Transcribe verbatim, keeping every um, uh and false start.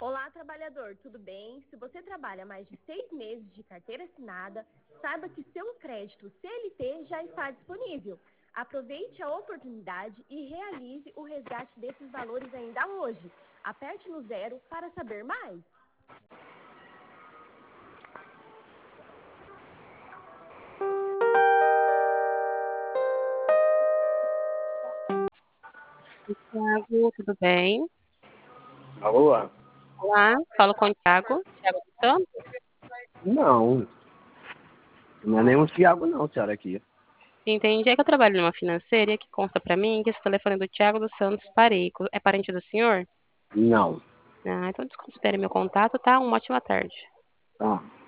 Olá, trabalhador, tudo bem? Se você trabalha mais de seis meses de carteira assinada, saiba que seu crédito C L T já está disponível. Aproveite a oportunidade e realize o resgate desses valores ainda hoje. Aperte no zero para saber mais. Thiago, tudo bem? Alô? Olá, falo com o Thiago. Thiago dos Santos? Não, não é nenhum Thiago não, senhora, aqui. Entendi. É que eu trabalho numa financeira e que consta pra mim que esse telefone é do Thiago dos Santos Pareco. É parente do senhor? Não. Ah, então desconsidere meu contato, tá? Uma ótima tarde. Tá.